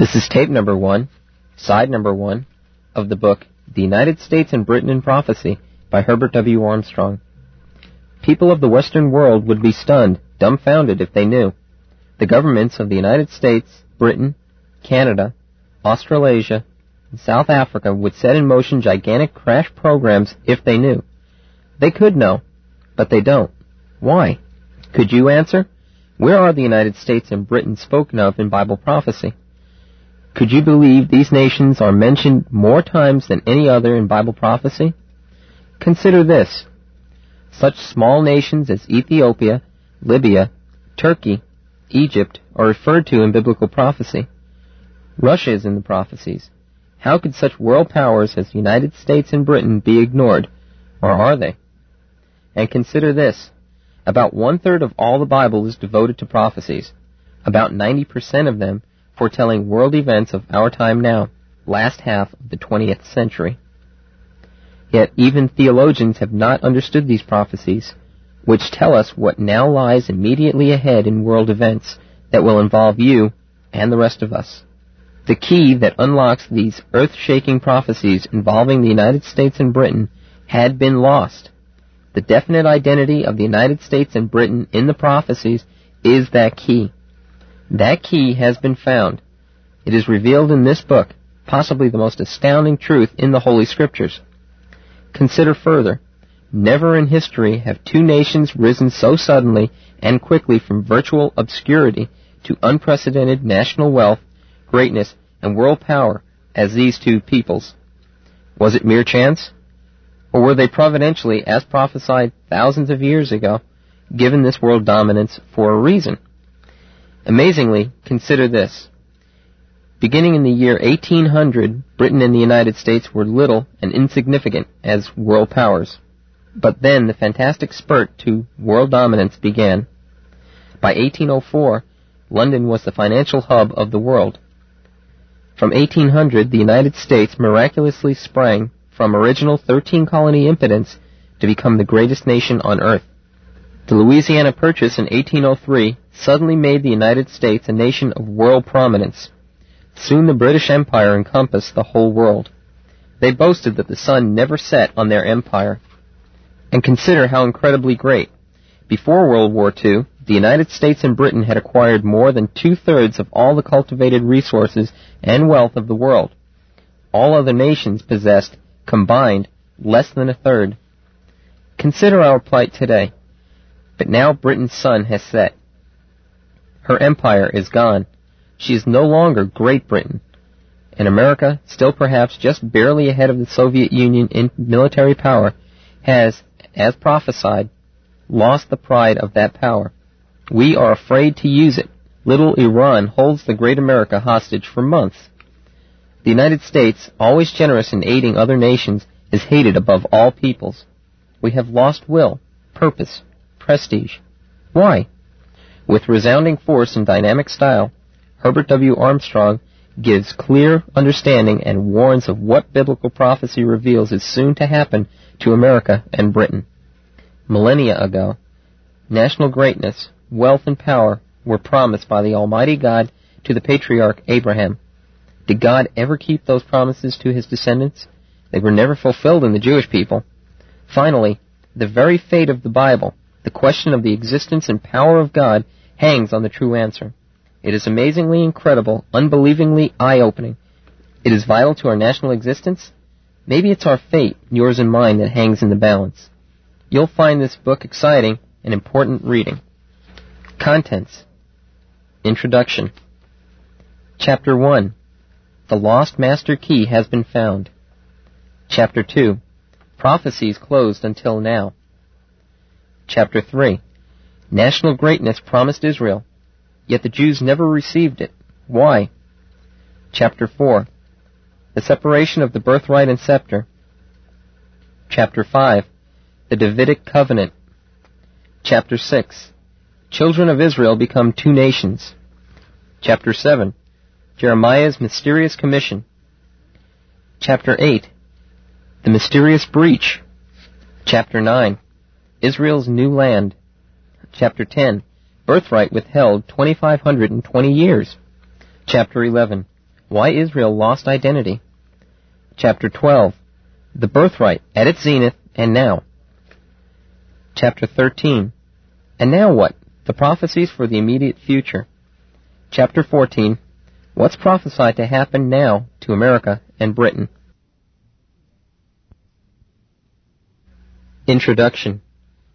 This is tape number 1, side number 1, of the book The United States and Britain in Prophecy by Herbert W. Armstrong. People of the Western world would be stunned, dumbfounded if they knew. The governments of the United States, Britain, Canada, Australasia, and South Africa would set in motion gigantic crash programs if they knew. They could know, but they don't. Why? Could you answer? Where are the United States and Britain spoken of in Bible prophecy? Could you believe these nations are mentioned more times than any other in Bible prophecy? Consider this. Such small nations as Ethiopia, Libya, Turkey, Egypt are referred to in biblical prophecy. Russia is in the prophecies. How could such world powers as the United States and Britain be ignored, or are they? And consider this. About 1/3 of all the Bible is devoted to prophecies. About 90% of them foretelling world events of our time now, last half of the 20th century. Yet even theologians have not understood these prophecies, which tell us what now lies immediately ahead in world events that will involve you and the rest of us. The key that unlocks these earth-shaking prophecies involving the United States and Britain had been lost. The definite identity of the United States and Britain in the prophecies is that key. That key has been found. It is revealed in this book, possibly the most astounding truth in the Holy Scriptures. Consider further. Never in history have two nations risen so suddenly and quickly from virtual obscurity to unprecedented national wealth, greatness, and world power as these two peoples. Was it mere chance? Or were they providentially, as prophesied thousands of years ago, given this world dominance for a reason? Amazingly, consider this. Beginning in the year 1800, Britain and the United States were little and insignificant as world powers. But then the fantastic spurt to world dominance began. By 1804, London was the financial hub of the world. From 1800, the United States miraculously sprang from original 13-colony impotence to become the greatest nation on earth. The Louisiana Purchase in 1803 suddenly made the United States a nation of world prominence. Soon the British Empire encompassed the whole world. They boasted that the sun never set on their empire. And consider how incredibly great. Before World War II, the United States and Britain had acquired more than 2/3 of all the cultivated resources and wealth of the world. All other nations possessed, combined, less than 1/3. Consider our plight today. But now Britain's sun has set. Her empire is gone. She is no longer Great Britain. And America, still perhaps just barely ahead of the Soviet Union in military power, has, as prophesied, lost the pride of that power. We are afraid to use it. Little Iran holds the great America hostage for months. The United States, always generous in aiding other nations, is hated above all peoples. We have lost will, purpose, prestige. Why? With resounding force and dynamic style, Herbert W. Armstrong gives clear understanding and warns of what biblical prophecy reveals is soon to happen to America and Britain. Millennia ago, national greatness, wealth, and power were promised by the Almighty God to the patriarch Abraham. Did God ever keep those promises to his descendants? They were never fulfilled in the Jewish people. Finally, the very fate of the Bible, the question of the existence and power of God, hangs on the true answer. It is amazingly incredible, unbelievingly eye-opening. It is vital to our national existence. Maybe it's our fate, yours and mine, that hangs in the balance. You'll find this book exciting and important reading. Contents. Introduction. Chapter 1. The Lost Master Key has been found. Chapter 2. Prophecies closed until now. Chapter 3. National greatness promised Israel, yet the Jews never received it. Why? Chapter 4. The separation of the birthright and scepter. Chapter 5. The Davidic covenant. Chapter 6. Children of Israel become two nations. Chapter 7. Jeremiah's mysterious commission. Chapter 8. The mysterious breach. Chapter 9. Israel's new land. Chapter 10. Birthright withheld 2,520 years. Chapter 11. Why Israel Lost Identity. Chapter 12, The Birthright at its Zenith and Now. Chapter 13, And Now What? The Prophecies for the Immediate Future. Chapter 14, What's Prophesied to Happen Now to America and Britain. Introduction.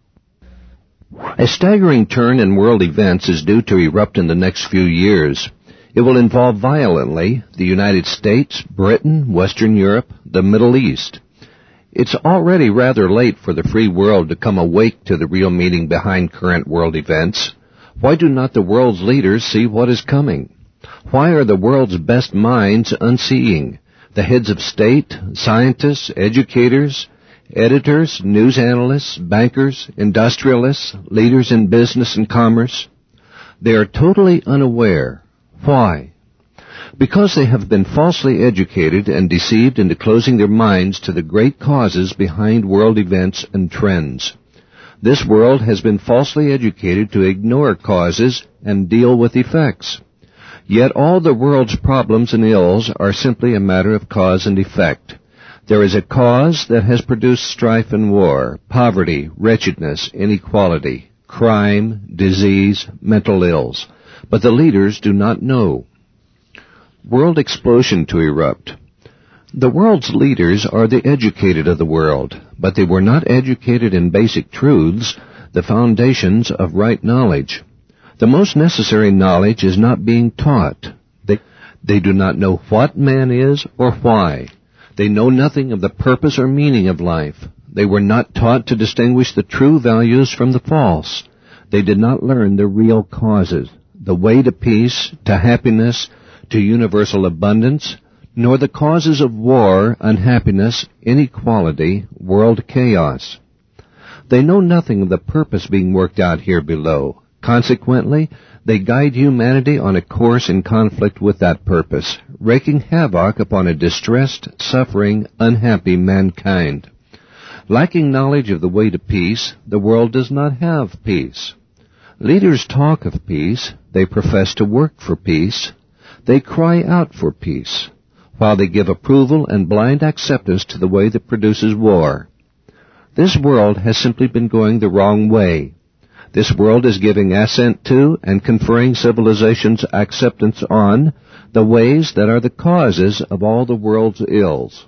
A staggering turn in world events is due to erupt in the next few years. It will involve violently the United States, Britain, Western Europe, the Middle East. It's already rather late for the free world to come awake to the real meaning behind current world events. Why do not the world's leaders see what is coming? Why are the world's best minds unseeing? The heads of state, scientists, educators, editors, news analysts, bankers, industrialists, leaders in business and commerce, they are totally unaware. Why? Because they have been falsely educated and deceived into closing their minds to the great causes behind world events and trends. This world has been falsely educated to ignore causes and deal with effects. Yet all the world's problems and ills are simply a matter of cause and effect. There is a cause that has produced strife and war, poverty, wretchedness, inequality, crime, disease, mental ills. But the leaders do not know. World explosion to erupt. The world's leaders are the educated of the world, but they were not educated in basic truths, the foundations of right knowledge. The most necessary knowledge is not being taught. They do not know what man is or why. They know nothing of the purpose or meaning of life. They were not taught to distinguish the true values from the false. They did not learn the real causes, the way to peace, to happiness, to universal abundance, nor the causes of war, unhappiness, inequality, world chaos. They know nothing of the purpose being worked out here below. Consequently, they guide humanity on a course in conflict with that purpose, wreaking havoc upon a distressed, suffering, unhappy mankind. Lacking knowledge of the way to peace, the world does not have peace. Leaders talk of peace, they profess to work for peace, they cry out for peace, while they give approval and blind acceptance to the way that produces war. This world has simply been going the wrong way. This world is giving assent to and conferring civilization's acceptance on the ways that are the causes of all the world's ills.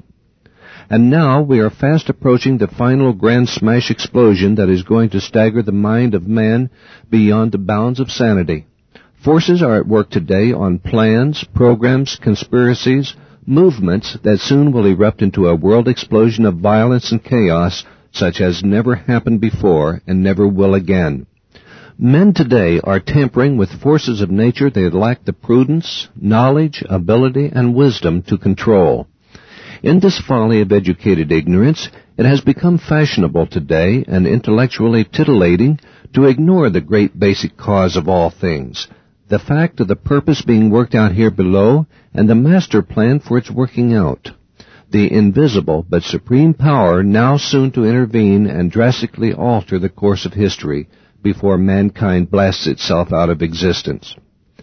And now we are fast approaching the final grand smash explosion that is going to stagger the mind of man beyond the bounds of sanity. Forces are at work today on plans, programs, conspiracies, movements that soon will erupt into a world explosion of violence and chaos such as never happened before and never will again. Men today are tampering with forces of nature they lack the prudence, knowledge, ability, and wisdom to control. In this folly of educated ignorance, it has become fashionable today and intellectually titillating to ignore the great basic cause of all things, the fact of the purpose being worked out here below, and the master plan for its working out. The invisible but supreme power now soon to intervene and drastically alter the course of history before mankind blasts itself out of existence.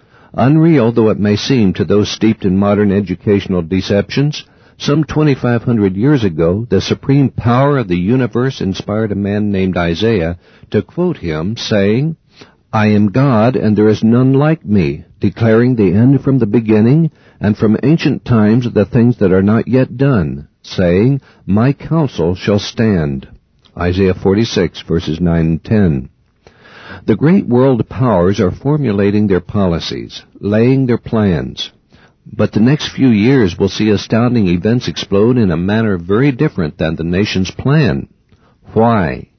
Unreal though it may seem to those steeped in modern educational deceptions, some 2,500 years ago, the supreme power of the universe inspired a man named Isaiah to quote him, saying, "I am God, and there is none like me, declaring the end from the beginning, and from ancient times the things that are not yet done, saying, My counsel shall stand." Isaiah 46, verses 9 and 10. The great world powers are formulating their policies, laying their plans. But the next few years will see astounding events explode in a manner very different than the nation's plan. Why?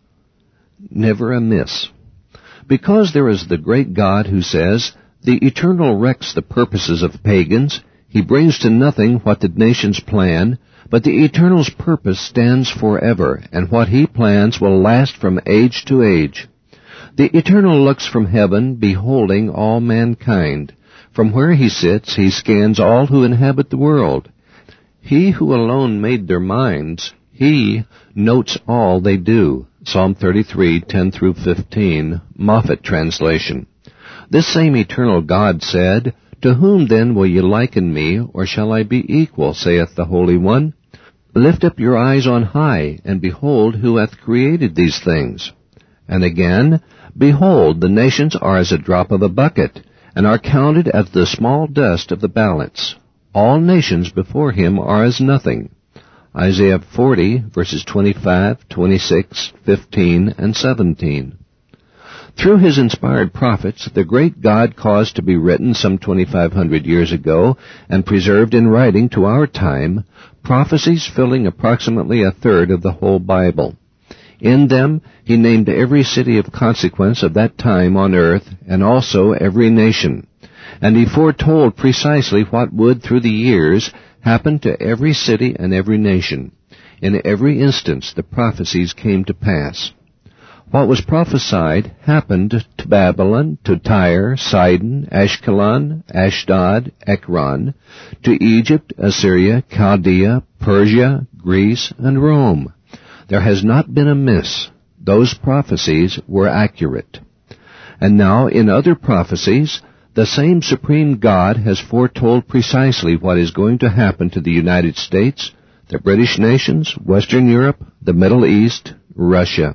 Never amiss. Because there is the great God who says, "The Eternal wrecks the purposes of pagans. He brings to nothing what the nations plan, but the Eternal's purpose stands forever, and what He plans will last from age to age." The Eternal looks from heaven, beholding all mankind. From where He sits, He scans all who inhabit the world. He who alone made their minds, He notes all they do. Psalm 33, 10 through 15, Moffat translation. This same eternal God said, To whom then will ye liken me, or shall I be equal, saith the Holy One? Lift up your eyes on high, and behold who hath created these things. And again, behold, the nations are as a drop of a bucket, and are counted as the small dust of the balance. All nations before him are as nothing. Isaiah 40, verses 25, 26, 15, and 17. Through his inspired prophets, the great God caused to be written some 2,500 years ago and preserved in writing to our time prophecies filling approximately a third of the whole Bible. In them, he named every city of consequence of that time on earth, and also every nation. And he foretold precisely what would, through the years, happen to every city and every nation. In every instance, the prophecies came to pass. What was prophesied happened to Babylon, to Tyre, Sidon, Ashkelon, Ashdod, Ekron, to Egypt, Assyria, Chaldea, Persia, Greece, and Rome. There has not been a miss. Those prophecies were accurate. And now, in other prophecies, the same supreme God has foretold precisely what is going to happen to the United States, the British nations, Western Europe, the Middle East, Russia.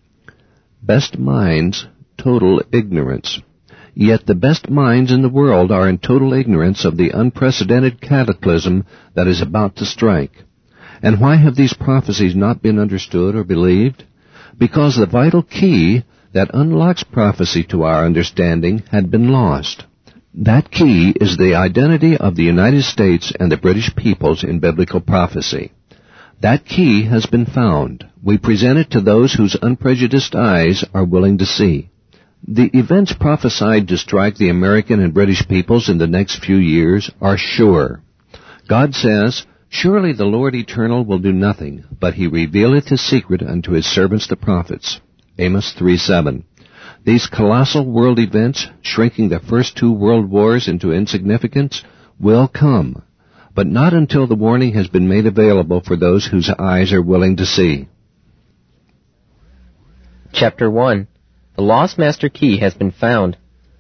Best minds, total ignorance. Yet the best minds in the world are in total ignorance of the unprecedented cataclysm that is about to strike. And why have these prophecies not been understood or believed? Because the vital key that unlocks prophecy to our understanding had been lost. That key is the identity of the United States and the British peoples in biblical prophecy. That key has been found. We present it to those whose unprejudiced eyes are willing to see. The events prophesied to strike the American and British peoples in the next few years are sure. God says, "Surely the Lord Eternal will do nothing, but he revealeth his secret unto his servants the prophets." Amos 3:7. These colossal world events, shrinking the first two world wars into insignificance, will come, but not until the warning has been made available for those whose eyes are willing to see. Chapter 1. The Lost Master Key has been found.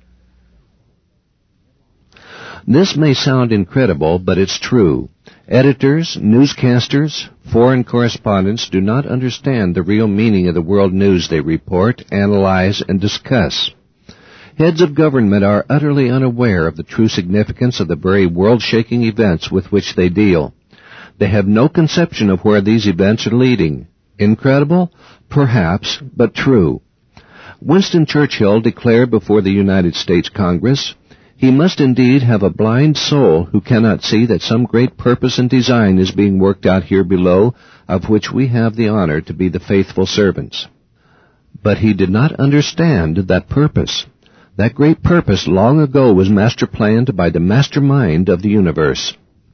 This may sound incredible, but it's true. Editors, newscasters, foreign correspondents do not understand the real meaning of the world news they report, analyze, and discuss. Heads of government are utterly unaware of the true significance of the very world-shaking events with which they deal. They have no conception of where these events are leading. Incredible? Perhaps, but true. Winston Churchill declared before the United States Congress, "He must indeed have a blind soul who cannot see that some great purpose and design is being worked out here below, of which we have the honor to be the faithful servants." But he did not understand that purpose. That great purpose long ago was master-planned by the mastermind of the universe.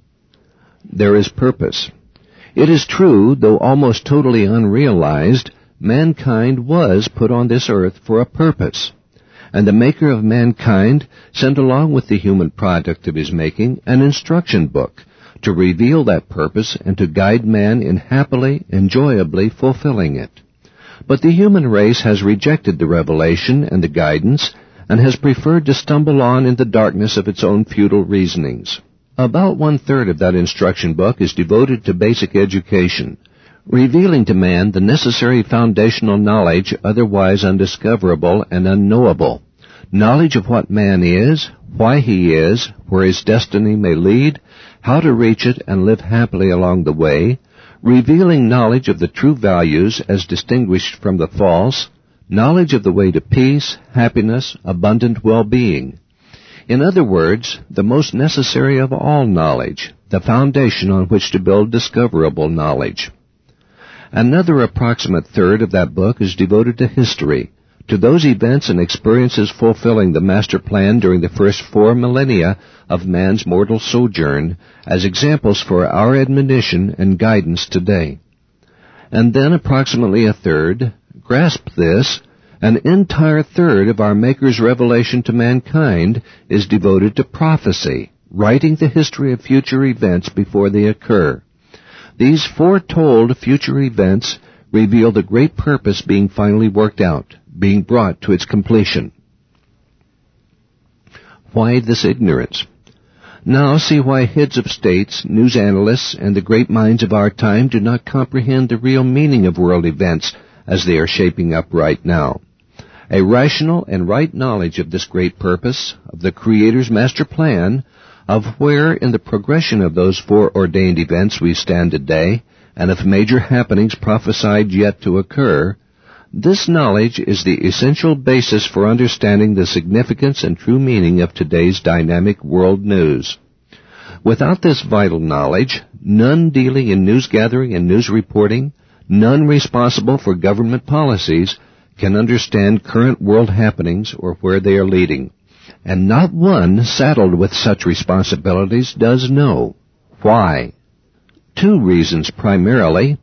There is purpose. It is true, though almost totally unrealized, mankind was put on this earth for a purpose. And the Maker of mankind sent along with the human product of his making an instruction book to reveal that purpose and to guide man in happily, enjoyably fulfilling it. But the human race has rejected the revelation and the guidance and has preferred to stumble on in the darkness of its own futile reasonings. About 1/3 of that instruction book is devoted to basic education, revealing to man the necessary foundational knowledge otherwise undiscoverable and unknowable. Knowledge of what man is, why he is, where his destiny may lead, how to reach it and live happily along the way, revealing knowledge of the true values as distinguished from the false, knowledge of the way to peace, happiness, abundant well-being. In other words, the most necessary of all knowledge, the foundation on which to build discoverable knowledge. Another approximate third of that book is devoted to history, to those events and experiences fulfilling the master plan during the first 4 millennia of man's mortal sojourn as examples for our admonition and guidance today. And then approximately a third, grasp this, an entire third of our Maker's revelation to mankind is devoted to prophecy, writing the history of future events before they occur. These foretold future events reveal the great purpose being finally worked out, being brought to its completion. Why this ignorance? Now see why heads of states, news analysts, and the great minds of our time do not comprehend the real meaning of world events as they are shaping up right now. A rational and right knowledge of this great purpose, of the Creator's master plan, of where in the progression of those foreordained events we stand today, and of major happenings prophesied yet to occur, this knowledge is the essential basis for understanding the significance and true meaning of today's dynamic world news. Without this vital knowledge, none dealing in news gathering and news reporting, none responsible for government policies, can understand current world happenings or where they are leading. And not one saddled with such responsibilities does know. Why? 2 reasons primarily.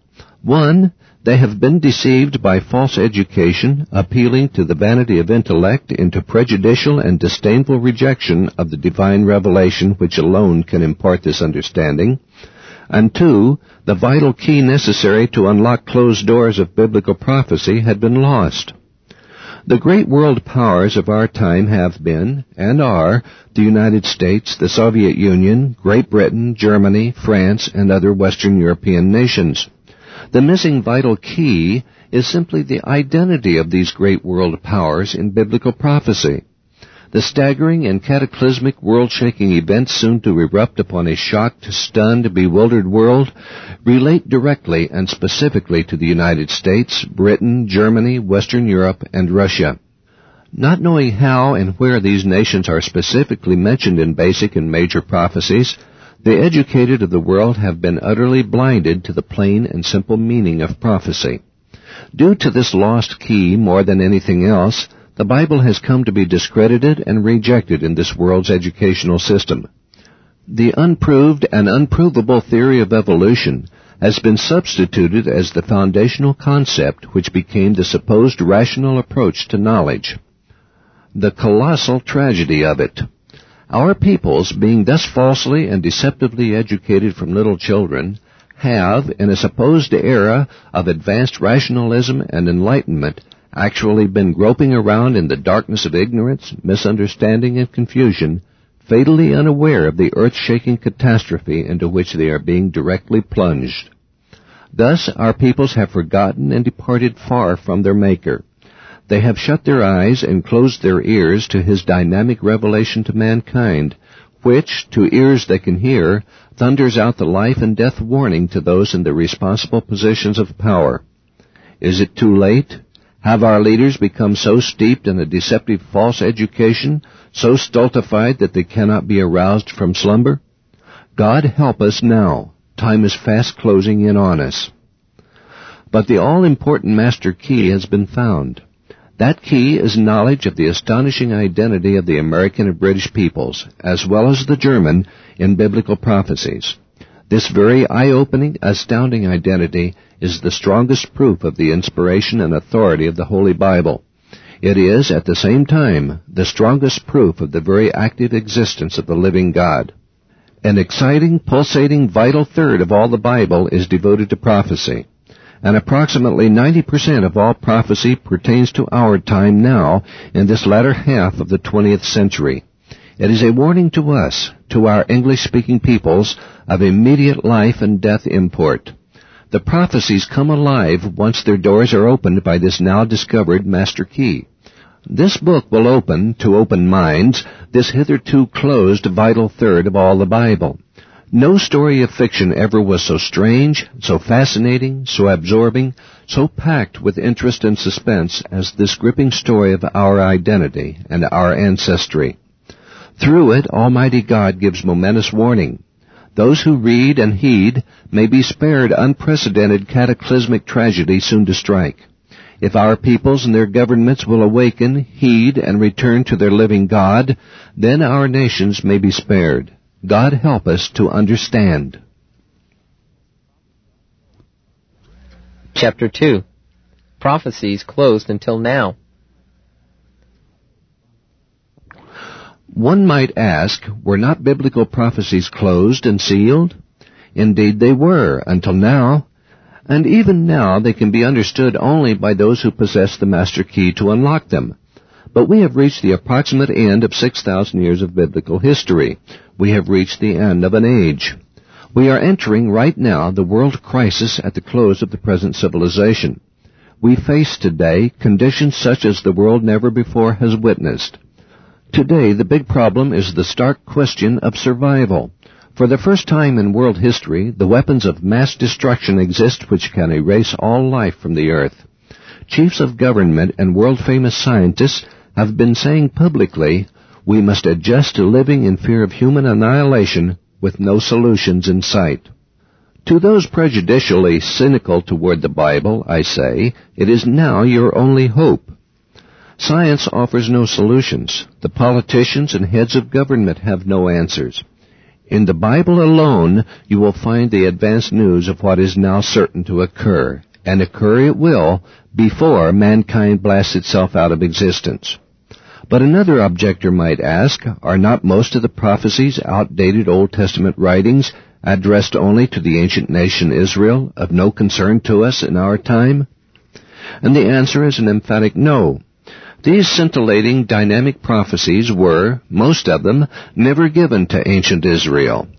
1, they have been deceived by false education, appealing to the vanity of intellect into prejudicial and disdainful rejection of the divine revelation which alone can impart this understanding. And 2, the vital key necessary to unlock closed doors of biblical prophecy had been lost. The great world powers of our time have been, and are, the United States, the Soviet Union, Great Britain, Germany, France, and other Western European nations. The missing vital key is simply the identity of these great world powers in biblical prophecy. The staggering and cataclysmic world-shaking events soon to erupt upon a shocked, stunned, bewildered world relate directly and specifically to the United States, Britain, Germany, Western Europe, and Russia. Not knowing how and where these nations are specifically mentioned in basic and major prophecies, the educated of the world have been utterly blinded to the plain and simple meaning of prophecy. Due to this lost key more than anything else, the Bible has come to be discredited and rejected in this world's educational system. The unproved and unprovable theory of evolution has been substituted as the foundational concept which became the supposed rational approach to knowledge. The colossal tragedy of it. Our peoples, being thus falsely and deceptively educated from little children, have, in a supposed era of advanced rationalism and enlightenment, actually been groping around in the darkness of ignorance, misunderstanding, and confusion, fatally unaware of the earth-shaking catastrophe into which they are being directly plunged. Thus, our peoples have forgotten and departed far from their Maker. They have shut their eyes and closed their ears to His dynamic revelation to mankind, which, to ears that can hear, thunders out the life and death warning to those in the responsible positions of power. Is it too late? Have our leaders become so steeped in a deceptive false education, so stultified that they cannot be aroused from slumber? God help us now. Time is fast closing in on us. But the all-important master key has been found. That key is knowledge of the astonishing identity of the American and British peoples, as well as the German, in biblical prophecies. This very eye-opening, astounding identity is the strongest proof of the inspiration and authority of the Holy Bible. It is, at the same time, the strongest proof of the very active existence of the living God. An exciting, pulsating, vital third of all the Bible is devoted to prophecy, and approximately 90% of all prophecy pertains to our time now in this latter half of the 20th century. It is a warning to us, to our English-speaking peoples, of immediate life and death import. The prophecies come alive once their doors are opened by this now discovered master key. This book will open, to open minds, this hitherto closed vital third of all the Bible. No story of fiction ever was so strange, so fascinating, so absorbing, so packed with interest and suspense as this gripping story of our identity and our ancestry. Through it, Almighty God gives momentous warning. Those who read and heed may be spared unprecedented cataclysmic tragedy soon to strike. If our peoples and their governments will awaken, heed, and return to their living God, then our nations may be spared. God help us to understand. Chapter 2. Prophecies closed until now. One might ask, were not biblical prophecies closed and sealed? Indeed they were, until now. And even now they can be understood only by those who possess the master key to unlock them. But we have reached the approximate end of 6,000 years of biblical history. We have reached the end of an age. We are entering right now the world crisis at the close of the present civilization. We face today conditions such as the world never before has witnessed. Today, the big problem is the stark question of survival. For the first time in world history, the weapons of mass destruction exist which can erase all life from the earth. Chiefs of government and world-famous scientists have been saying publicly, we must adjust to living in fear of human annihilation with no solutions in sight. To those prejudicially cynical toward the Bible, I say, it is now your only hope. Science offers no solutions. The politicians and heads of government have no answers. In the Bible alone, you will find the advanced news of what is now certain to occur, and occur it will before mankind blasts itself out of existence. But another objector might ask, are not most of the prophecies outdated Old Testament writings addressed only to the ancient nation Israel, of no concern to us in our time? And the answer is an emphatic no. These scintillating, dynamic prophecies were, most of them, never given to ancient Israel.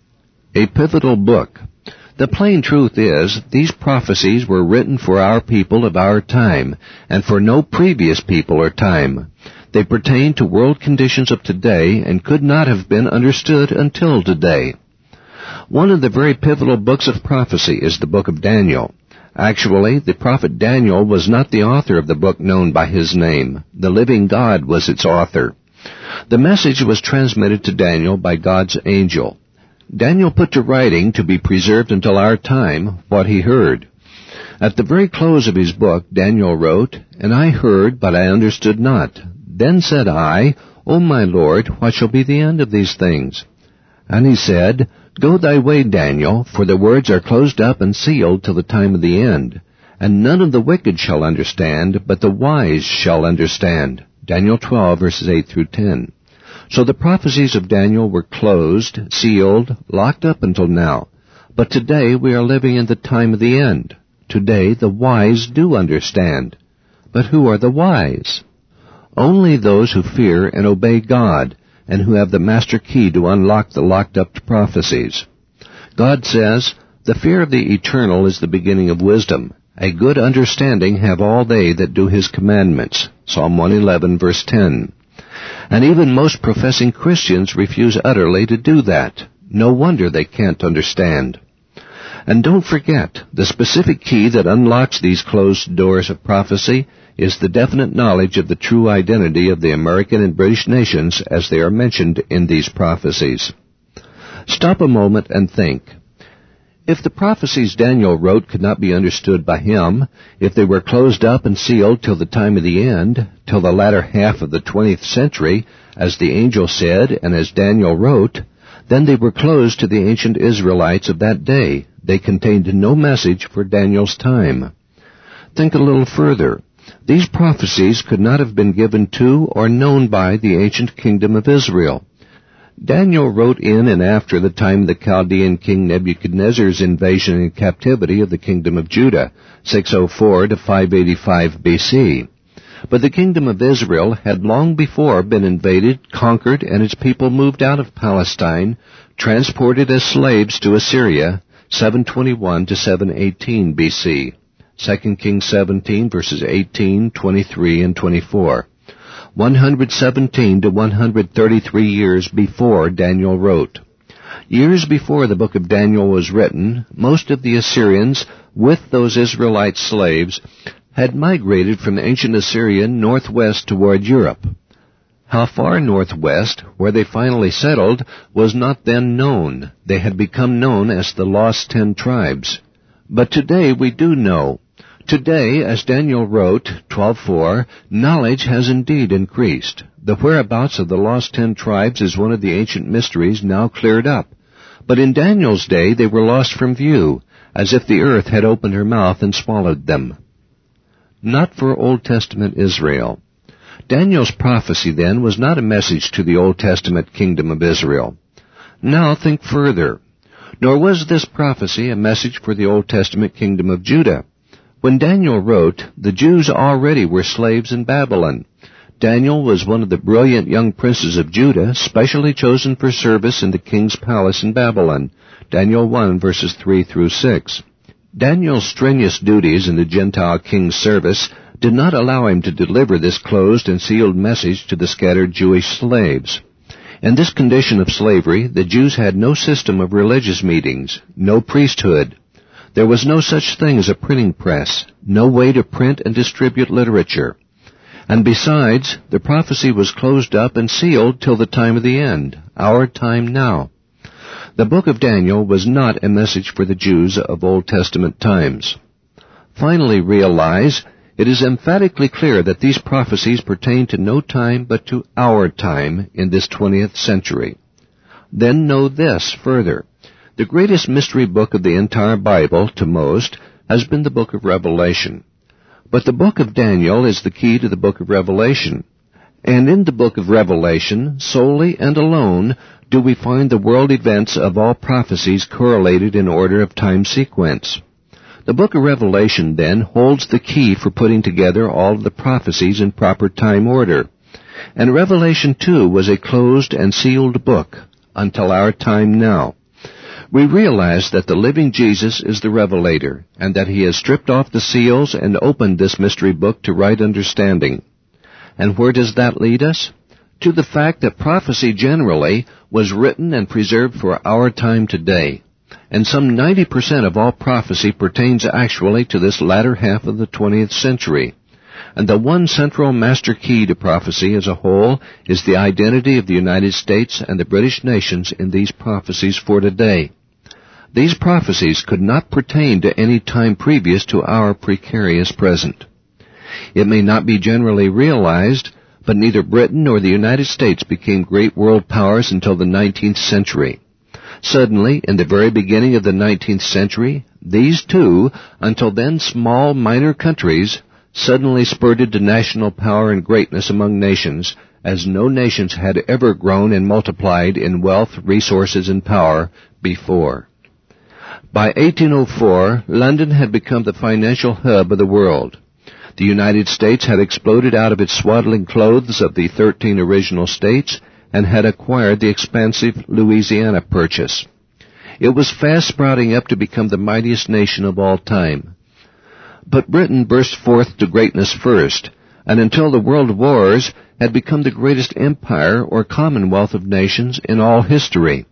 A pivotal book. The plain truth is, these prophecies were written for our people of our time, and for no previous people or time. They pertain to world conditions of today, and could not have been understood until today. One of the very pivotal books of prophecy is the book of Daniel. Actually, the prophet Daniel was not the author of the book known by his name. The living God was its author. The message was transmitted to Daniel by God's angel. Daniel put to writing, to be preserved until our time, what he heard. At the very close of his book, Daniel wrote, "And I heard, but I understood not. Then said I, O my Lord, what shall be the end of these things? And he said, Go thy way, Daniel, for the words are closed up and sealed till the time of the end. And none of the wicked shall understand, but the wise shall understand." Daniel 12, verses 8 through 10. So the prophecies of Daniel were closed, sealed, locked up until now. But today we are living in the time of the end. Today the wise do understand. But who are the wise? Only those who fear and obey God, and who have the master key to unlock the locked-up prophecies. God says, "The fear of the eternal is the beginning of wisdom. A good understanding have all they that do his commandments." Psalm 111, verse 10. And even most professing Christians refuse utterly to do that. No wonder they can't understand. And don't forget, the specific key that unlocks these closed doors of prophecy is the definite knowledge of the true identity of the American and British nations as they are mentioned in these prophecies. Stop a moment and think. If the prophecies Daniel wrote could not be understood by him, if they were closed up and sealed till the time of the end, till the latter half of the 20th century, as the angel said and as Daniel wrote, then they were closed to the ancient Israelites of that day. They contained no message for Daniel's time. Think a little further. These prophecies could not have been given to or known by the ancient kingdom of Israel. Daniel wrote in and after the time of the Chaldean king Nebuchadnezzar's invasion and captivity of the kingdom of Judah, 604 to 585 BC. But the kingdom of Israel had long before been invaded, conquered, and its people moved out of Palestine, transported as slaves to Assyria, 721 to 718 BC. 2 Kings 17, verses 18, 23, and 24. 117 to 133 years before Daniel wrote. Years before the book of Daniel was written, most of the Assyrians, with those Israelite slaves, had migrated from ancient Assyria northwest toward Europe. How far northwest, where they finally settled, was not then known. They had become known as the Lost 10 Tribes. But today we do know. Today, as Daniel wrote, 12:4, knowledge has indeed increased. The whereabouts of the lost 10 tribes is one of the ancient mysteries now cleared up. But in Daniel's day they were lost from view, as if the earth had opened her mouth and swallowed them. Not for Old Testament Israel. Daniel's prophecy, then, was not a message to the Old Testament kingdom of Israel. Now think further. Nor was this prophecy a message for the Old Testament kingdom of Judah. When Daniel wrote, the Jews already were slaves in Babylon. Daniel was one of the brilliant young princes of Judah, specially chosen for service in the king's palace in Babylon. Daniel 1, verses 3 through 6. Daniel's strenuous duties in the Gentile king's service did not allow him to deliver this closed and sealed message to the scattered Jewish slaves. In this condition of slavery, the Jews had no system of religious meetings, no priesthood. There was no such thing as a printing press, no way to print and distribute literature. And besides, the prophecy was closed up and sealed till the time of the end, our time now. The book of Daniel was not a message for the Jews of Old Testament times. Finally, realize it is emphatically clear that these prophecies pertain to no time but to our time in this 20th century. Then know this further. The greatest mystery book of the entire Bible, to most, has been the book of Revelation. But the book of Daniel is the key to the book of Revelation. And in the book of Revelation, solely and alone, do we find the world events of all prophecies correlated in order of time sequence. The book of Revelation, then, holds the key for putting together all of the prophecies in proper time order. And Revelation, too, was a closed and sealed book until our time now. We realize that the living Jesus is the revelator, and that he has stripped off the seals and opened this mystery book to right understanding. And where does that lead us? To the fact that prophecy generally was written and preserved for our time today. And some 90% of all prophecy pertains actually to this latter half of the 20th century. And the one central master key to prophecy as a whole is the identity of the United States and the British nations in these prophecies for today. These prophecies could not pertain to any time previous to our precarious present. It may not be generally realized, but neither Britain nor the United States became great world powers until the 19th century. Suddenly, in the very beginning of the 19th century, these two, until then small minor countries, suddenly spurted to national power and greatness among nations, as no nations had ever grown and multiplied in wealth, resources, and power before. By 1804, London had become the financial hub of the world. The United States had exploded out of its swaddling clothes of the 13 original states and had acquired the expansive Louisiana Purchase. It was fast sprouting up to become the mightiest nation of all time. But Britain burst forth to greatness first, and until the world wars had become the greatest empire or commonwealth of nations in all history.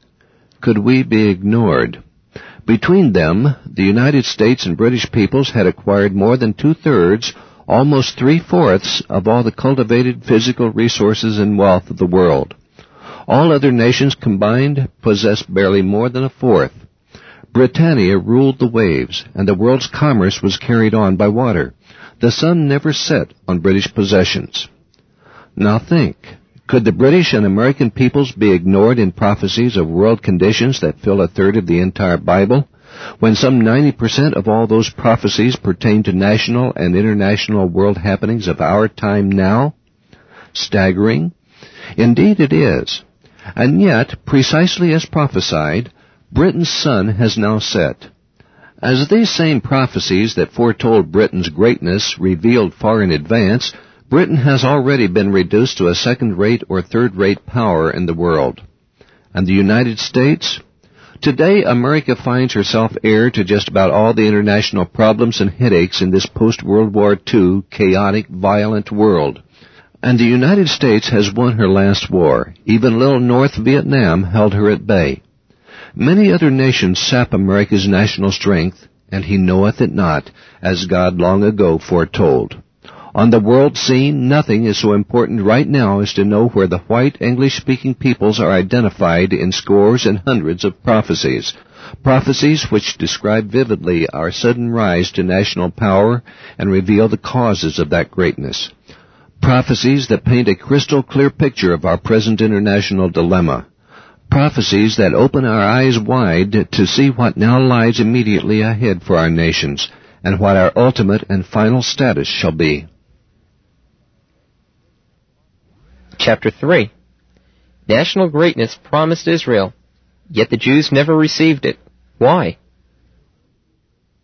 Could we be ignored? Between them, the United States and British peoples had acquired more than 2/3, almost 3/4 of all the cultivated physical resources and wealth of the world. All other nations combined possessed barely more than 1/4. Britannia ruled the waves, and the world's commerce was carried on by water. The sun never set on British possessions. Now think. Could the British and American peoples be ignored in prophecies of world conditions that fill 1/3 of the entire Bible, when some 90% of all those prophecies pertain to national and international world happenings of our time now? Staggering? Indeed it is. And yet, precisely as prophesied, Britain's sun has now set. As these same prophecies that foretold Britain's greatness revealed far in advance, Britain has already been reduced to a second-rate or third-rate power in the world. And the United States? Today, America finds herself heir to just about all the international problems and headaches in this post-World War II chaotic, violent world. And the United States has won her last war. Even little North Vietnam held her at bay. Many other nations sap America's national strength, and he knoweth it not, as God long ago foretold. On the world scene, nothing is so important right now as to know where the white English-speaking peoples are identified in scores and hundreds of prophecies. Prophecies which describe vividly our sudden rise to national power and reveal the causes of that greatness. Prophecies that paint a crystal-clear picture of our present international dilemma. Prophecies that open our eyes wide to see what now lies immediately ahead for our nations, and what our ultimate and final status shall be. Chapter 3. National greatness promised Israel, yet the Jews never received it. Why?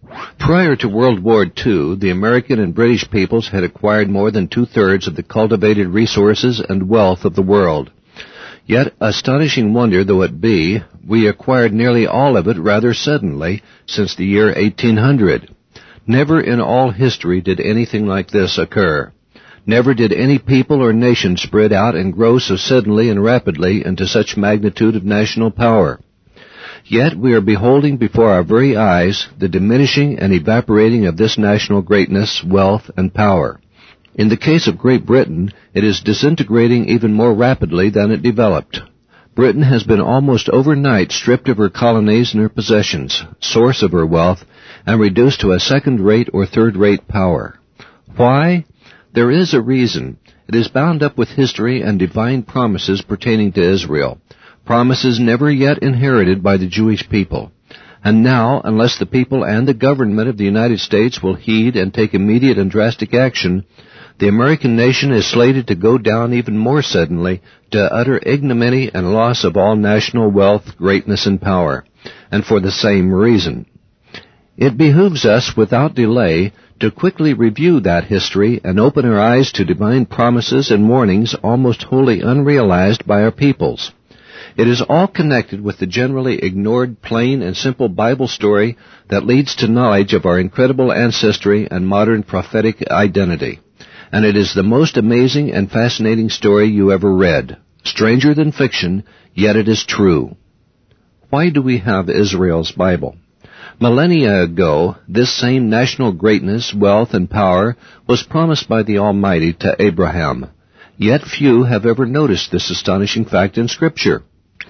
Prior to World War II, the American and British peoples had acquired more than two-thirds of the cultivated resources and wealth of the world. Yet, astonishing wonder though it be, we acquired nearly all of it rather suddenly since the year 1800. Never in all history did anything like this occur. Never did any people or nation spread out and grow so suddenly and rapidly into such magnitude of national power. Yet we are beholding before our very eyes the diminishing and evaporating of this national greatness, wealth, and power. In the case of Great Britain, it is disintegrating even more rapidly than it developed. Britain has been almost overnight stripped of her colonies and her possessions, source of her wealth, and reduced to a second-rate or third-rate power. Why? There is a reason. It is bound up with history and divine promises pertaining to Israel, promises never yet inherited by the Jewish people. And now, unless the people and the government of the United States will heed and take immediate and drastic action, the American nation is slated to go down even more suddenly to utter ignominy and loss of all national wealth, greatness, and power, and for the same reason. It behooves us, without delay, to quickly review that history and open our eyes to divine promises and warnings almost wholly unrealized by our peoples. It is all connected with the generally ignored, plain and simple Bible story that leads to knowledge of our incredible ancestry and modern prophetic identity. And it is the most amazing and fascinating story you ever read. Stranger than fiction, yet it is true. Why do we have Israel's Bible? Millennia ago, this same national greatness, wealth, and power was promised by the Almighty to Abraham. Yet few have ever noticed this astonishing fact in Scripture.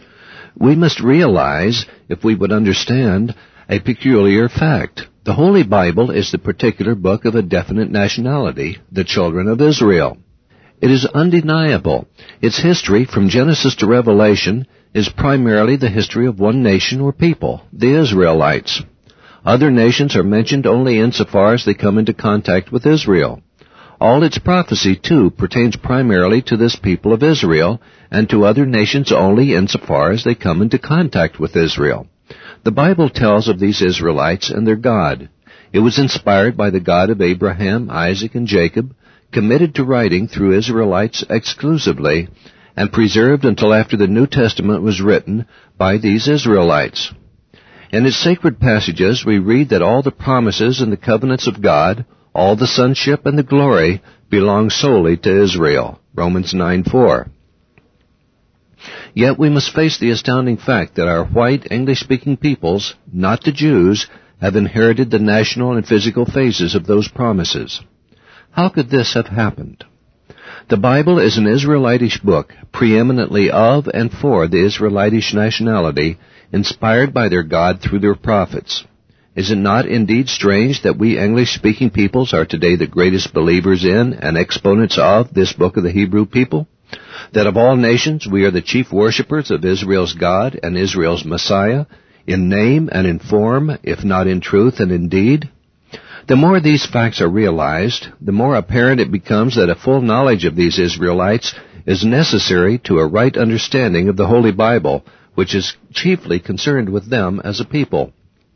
We must realize, if we would understand, a peculiar fact. The Holy Bible is the particular book of a definite nationality, the children of Israel. It is undeniable. Its history, from Genesis to Revelation, is primarily the history of one nation or people, the Israelites. Other nations are mentioned only insofar as they come into contact with Israel. All its prophecy, too, pertains primarily to this people of Israel, and to other nations only insofar as they come into contact with Israel. The Bible tells of these Israelites and their God. It was inspired by the God of Abraham, Isaac, and Jacob, committed to writing through Israelites exclusively, and preserved until after the New Testament was written by these Israelites. In its sacred passages, we read that all the promises and the covenants of God, all the sonship and the glory, belong solely to Israel. Romans 9:4. Yet we must face the astounding fact that our white, English-speaking peoples, not the Jews, have inherited the national and physical phases of those promises. How could this have happened? The Bible is an Israelitish book, preeminently of and for the Israelitish nationality, inspired by their God through their prophets. Is it not indeed strange that we English-speaking peoples are today the greatest believers in and exponents of this book of the Hebrew people? That of all nations we are the chief worshippers of Israel's God and Israel's Messiah, in name and in form, if not in truth and in deed? The more these facts are realized, the more apparent it becomes that a full knowledge of these Israelites is necessary to a right understanding of the Holy Bible, which is chiefly concerned with them as a people.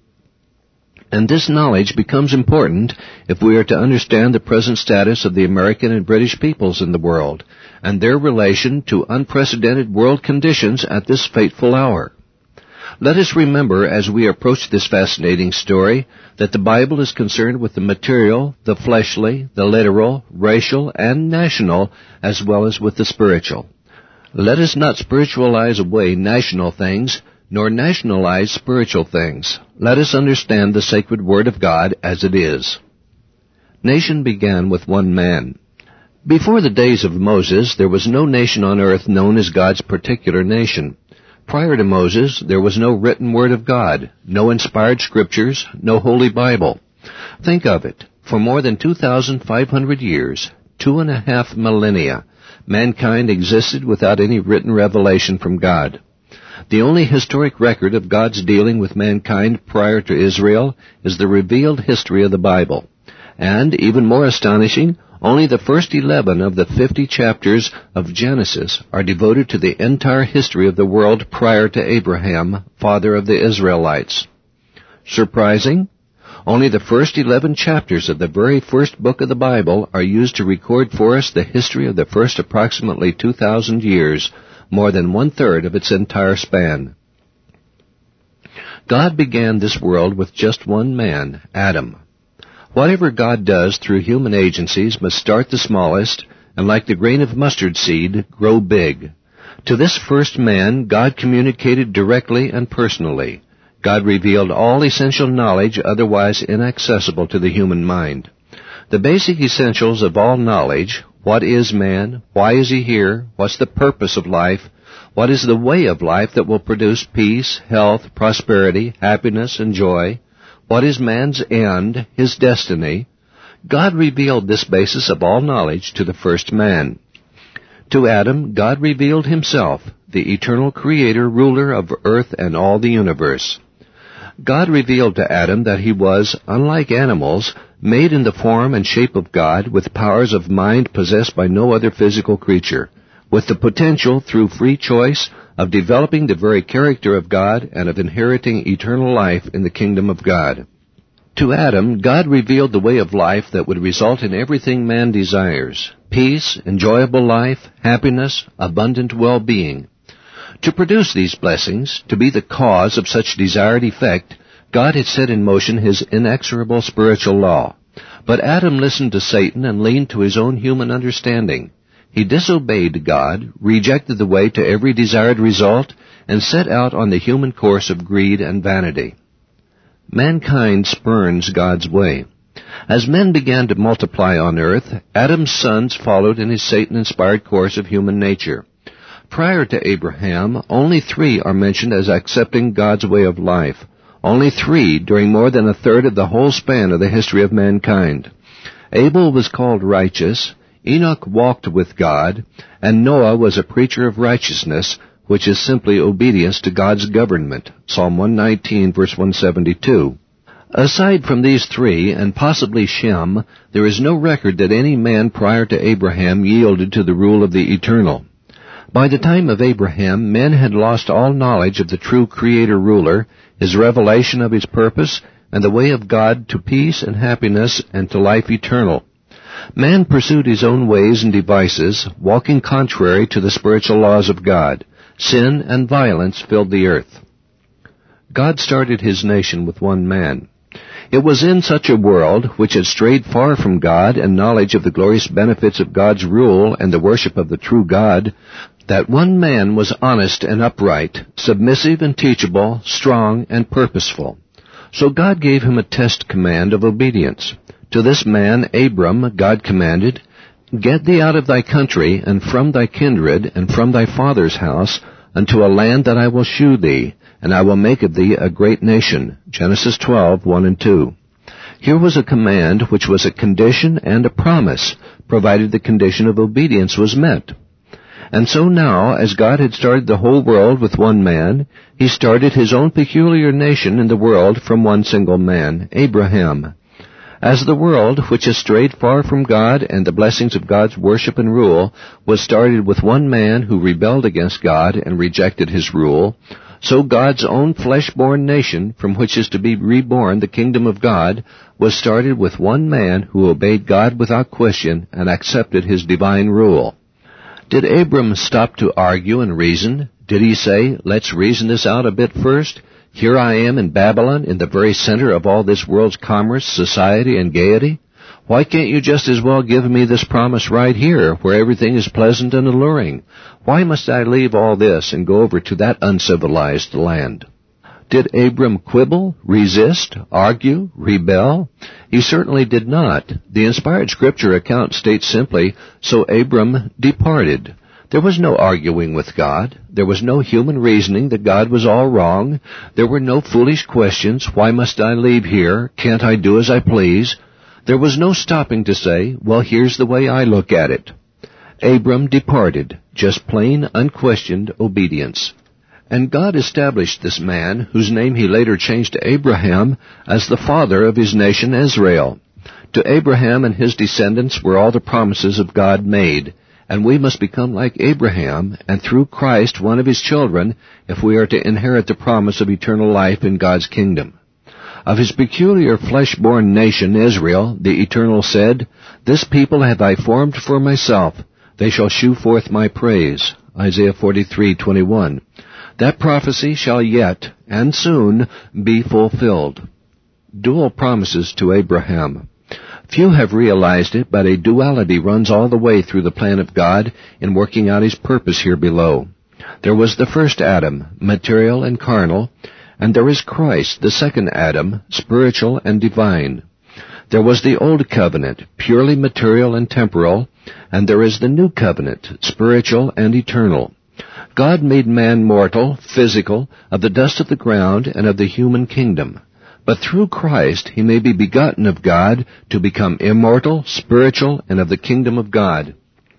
And this knowledge becomes important if we are to understand the present status of the American and British peoples in the world, and their relation to unprecedented world conditions at this fateful hour. Let us remember as we approach this fascinating story that the Bible is concerned with the material, the fleshly, the literal, racial, and national, as well as with the spiritual. Let us not spiritualize away national things, nor nationalize spiritual things. Let us understand the sacred Word of God as it is. Nation began with one man. Before the days of Moses, there was no nation on earth known as God's particular nation. Prior to Moses, there was no written Word of God, no inspired Scriptures, no Holy Bible. Think of it. For more than 2,500 years, 2.5 millennia, mankind existed without any written revelation from God. The only historic record of God's dealing with mankind prior to Israel is the revealed history of the Bible. And, even more astonishing, only the first 11 of the 50 chapters of Genesis are devoted to the entire history of the world prior to Abraham, father of the Israelites. Surprising? Only the first 11 chapters of the very first book of the Bible are used to record for us the history of the first approximately 2,000 years, more than one-third of its entire span. God began this world with just one man, Adam. Whatever God does through human agencies must start the smallest, and like the grain of mustard seed, grow big. To this first man, God communicated directly and personally. God revealed all essential knowledge otherwise inaccessible to the human mind. The basic essentials of all knowledge, what is man, why is he here, what's the purpose of life, what is the way of life that will produce peace, health, prosperity, happiness, and joy, what is man's end, his destiny, God revealed this basis of all knowledge to the first man. To Adam, God revealed himself, the eternal creator, ruler of earth and all the universe. God revealed to Adam that he was, unlike animals, made in the form and shape of God, with powers of mind possessed by no other physical creature, with the potential, through free choice, of developing the very character of God and of inheriting eternal life in the kingdom of God. To Adam, God revealed the way of life that would result in everything man desires: peace, enjoyable life, happiness, abundant well-being. To produce these blessings, to be the cause of such desired effect, God had set in motion his inexorable spiritual law. But Adam listened to Satan and leaned to his own human understanding. He disobeyed God, rejected the way to every desired result, and set out on the human course of greed and vanity. Mankind spurns God's way. As men began to multiply on earth, Adam's sons followed in his Satan-inspired course of human nature. Prior to Abraham, only 3 are mentioned as accepting God's way of life. Only 3 during more than a third of the whole span of the history of mankind. Abel was called righteous, Enoch walked with God, and Noah was a preacher of righteousness, which is simply obedience to God's government. Psalm 119, verse 172. Aside from these 3, and possibly Shem, there is no record that any man prior to Abraham yielded to the rule of the Eternal. By the time of Abraham, men had lost all knowledge of the true Creator-ruler, his revelation of his purpose, and the way of God to peace and happiness and to life eternal. Man pursued his own ways and devices, walking contrary to the spiritual laws of God. Sin and violence filled the earth. God started his nation with one man. It was in such a world, which had strayed far from God and knowledge of the glorious benefits of God's rule and the worship of the true God, that one man was honest and upright, submissive and teachable, strong and purposeful. So God gave him a test command of obedience. To this man, Abram, God commanded, "Get thee out of thy country, and from thy kindred, and from thy father's house, unto a land that I will shew thee, and I will make of thee a great nation." Genesis 12, 1 and 2. Here was a command which was a condition and a promise, provided the condition of obedience was met. And so now, as God had started the whole world with one man, he started his own peculiar nation in the world from one single man, Abraham. As the world, which has strayed far from God and the blessings of God's worship and rule, was started with one man who rebelled against God and rejected his rule, so God's own flesh-born nation, from which is to be reborn the kingdom of God, was started with one man who obeyed God without question and accepted his divine rule. Did Abram stop to argue and reason? Did he say, "Let's reason this out a bit first? Here I am in Babylon, in the very center of all this world's commerce, society, and gaiety. Why can't you just as well give me this promise right here, where everything is pleasant and alluring? Why must I leave all this and go over to that uncivilized land?" Did Abram quibble, resist, argue, rebel? He certainly did not. The inspired scripture account states simply, "So Abram departed." There was no arguing with God. There was no human reasoning that God was all wrong. There were no foolish questions, "Why must I leave here? Can't I do as I please?" There was no stopping to say, "Well, here's the way I look at it." Abram departed, just plain, unquestioned obedience. And God established this man, whose name he later changed to Abraham, as the father of his nation Israel. To Abraham and his descendants were all the promises of God made, and we must become like Abraham, and through Christ one of his children, if we are to inherit the promise of eternal life in God's kingdom. Of his peculiar flesh-born nation, Israel, the Eternal said, "This people have I formed for myself. They shall shew forth my praise." Isaiah 43:21. That prophecy shall yet, and soon, be fulfilled. Dual promises to Abraham. Few have realized it, but a duality runs all the way through the plan of God in working out His purpose here below. There was the first Adam, material and carnal, and there is Christ, the second Adam, spiritual and divine. There was the old covenant, purely material and temporal, and there is the new covenant, spiritual and eternal. God made man mortal, physical, of the dust of the ground and of the human kingdom. But through Christ he may be begotten of God to become immortal, spiritual, and of the kingdom of God.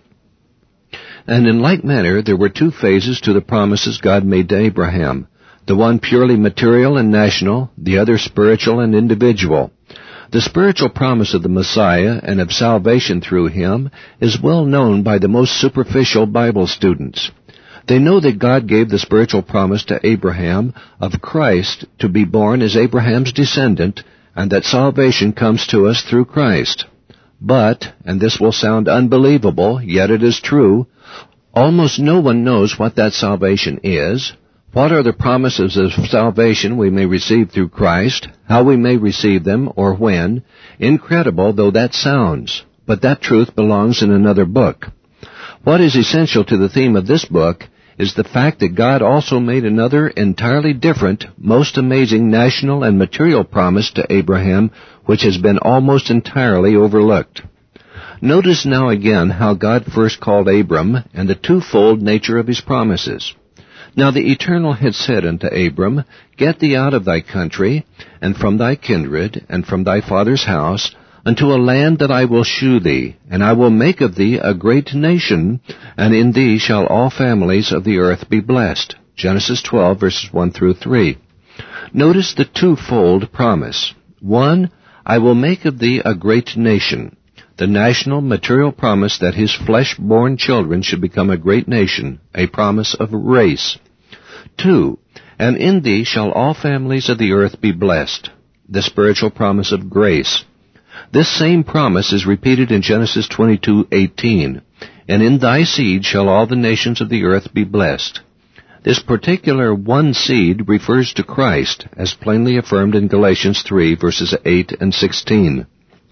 And in like manner there were two phases to the promises God made to Abraham. The one purely material and national, the other spiritual and individual. The spiritual promise of the Messiah and of salvation through him is well known by the most superficial Bible students. They know that God gave the spiritual promise to Abraham of Christ to be born as Abraham's descendant, and that salvation comes to us through Christ. But, and this will sound unbelievable, yet it is true, almost no one knows what that salvation is, what are the promises of salvation we may receive through Christ, how we may receive them, or when, incredible though that sounds. But that truth belongs in another book. What is essential to the theme of this book is the fact that God also made another entirely different, most amazing national and material promise to Abraham, which has been almost entirely overlooked. Notice now again how God first called Abram and the twofold nature of his promises. Now the Eternal had said unto Abram, Get thee out of thy country, and from thy kindred, and from thy father's house, unto a land that I will shew thee, and I will make of thee a great nation, and in thee shall all families of the earth be blessed. Genesis 12, verses 1 through 3. Notice the twofold promise. 1, I will make of thee a great nation. The national, material promise that his flesh-born children should become a great nation, a promise of race. 2, and in thee shall all families of the earth be blessed, the spiritual promise of grace. This same promise is repeated in Genesis 22:18, and in thy seed shall all the nations of the earth be blessed. This particular one seed refers to Christ, as plainly affirmed in Galatians 3, verses 8 and 16.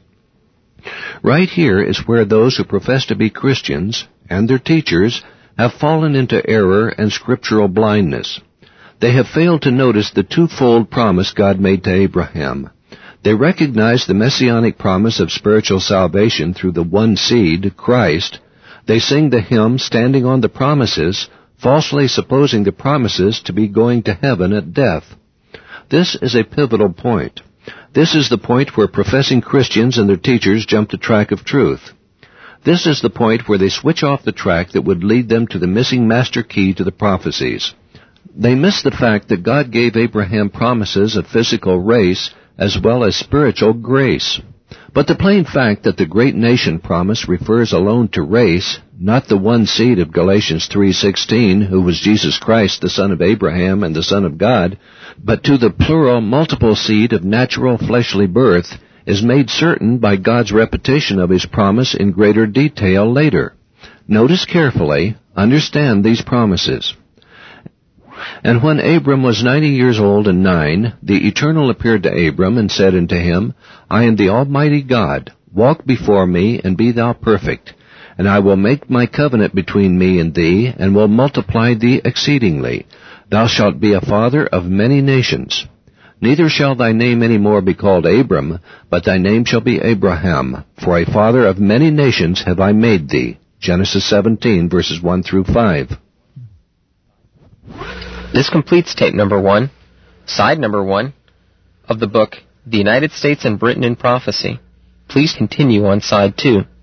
Right here is where those who profess to be Christians, and their teachers, have fallen into error and scriptural blindness. They have failed to notice the twofold promise God made to Abraham. They recognize the messianic promise of spiritual salvation through the one seed, Christ. They sing the hymn Standing on the Promises, falsely supposing the promises to be going to heaven at death. This is a pivotal point. This is the point where professing Christians and their teachers jump the track of truth. This is the point where they switch off the track that would lead them to the missing master key to the prophecies. They miss the fact that God gave Abraham promises of physical race as well as spiritual grace. But the plain fact that the great nation promise refers alone to race, not the one seed of Galatians 3:16, who was Jesus Christ, the son of Abraham and the Son of God, but to the plural multiple seed of natural fleshly birth, is made certain by God's repetition of his promise in greater detail later. Notice carefully, understand these promises. And when Abram was 90 years old and 9, the Eternal appeared to Abram and said unto him, I am the Almighty God. Walk before me, and be thou perfect. And I will make my covenant between me and thee, and will multiply thee exceedingly. Thou shalt be a father of many nations. Neither shall thy name any more be called Abram, but thy name shall be Abraham. For a father of many nations have I made thee. Genesis 17, verses 1 through 5. This completes tape number 1, side number 1, of the book, The United States and Britain in Prophecy. Please continue on side 2.